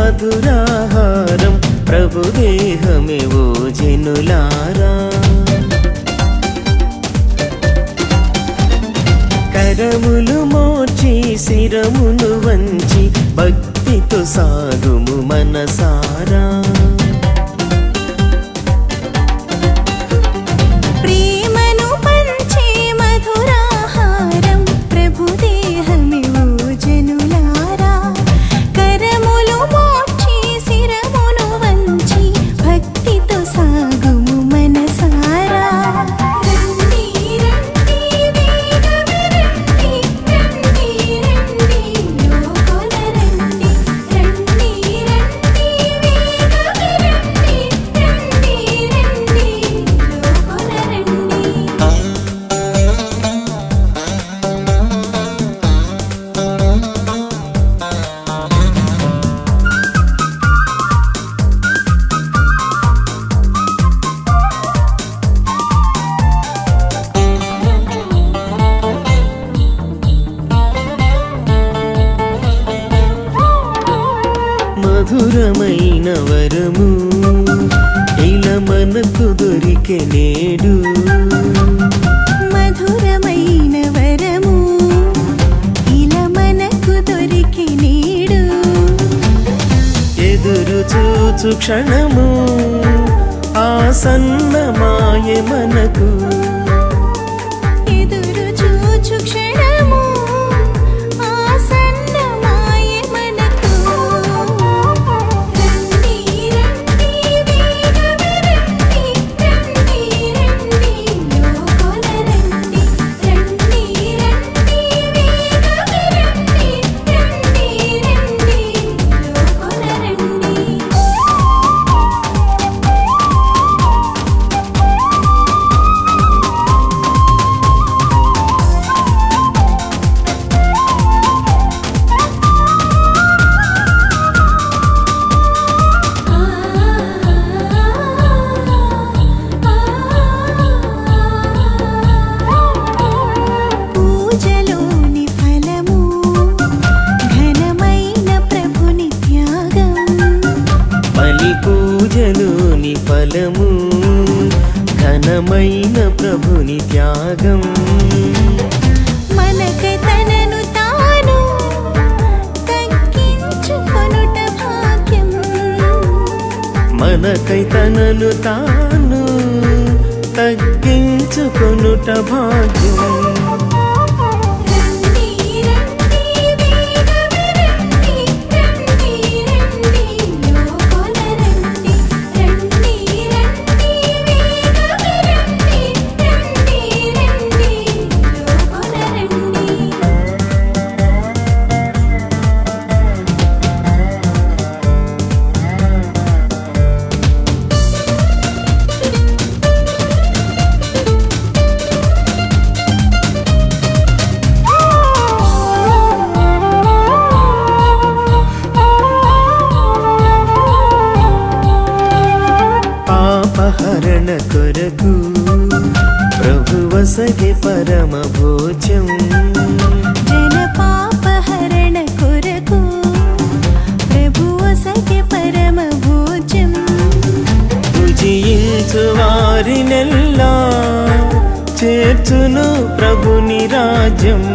మధురాహారం ప్రభుదేహమే ఓ జనులారా. కరములు మోర్చి శిరమును వంచి భక్తితో సాగుము మనసారా. ప్రేమను పంచే మధురాహారం ప్రభుదేహమే ఓ జనులారా. కరములు మోర్చి శిరమును వంచి భక్తితో సాగుము మనసారా. రండి రండి వేగమే రండి, రండి రండి లోపల రండి. రండి రండి వేగమే రండి, రండి రండి లోపల రండి. మధురమైన వరము ఇలా మనకు దొరికే నేడు. మధురమైన వరము ఇలా మనకు దొరికి నేడు. ఎదురు చూచు క్షణము ఆసన్నమాయె మనకు. ఎదురు చూచు క్షణము ఆసన్నమాయె మనకు. రండి రండి వేగమే రండి, రండి రండి లోపల రండి. రండి రండి వేగమే రండి, రండి రండి లోపల రండి. పూజలోని ఫలము ఘనమైన ప్రభుని త్యాగం. బలి పూజలోని ఫలము ఘనమైన ప్రభుని త్యాగం. మనకై తనను తాను తగ్గించుకొనుట భాగ్యం. మనకై తనను తాను తగ్గించుకొనుట భాగ్యం. రండి రండి వేగమే రండి, రండి రండి లోపల రండి. రండి రండి వేగమే రండి, రండి రండి లోపల రండి. పాపహరణ కొరకు ప్రభువసగే పరమ భోజం. జన పాపహరణ కొరకు ప్రభువసగే పరమ భోజం. భుజించు వారినెల్లా చేర్చును ప్రభుని రాజ్యం.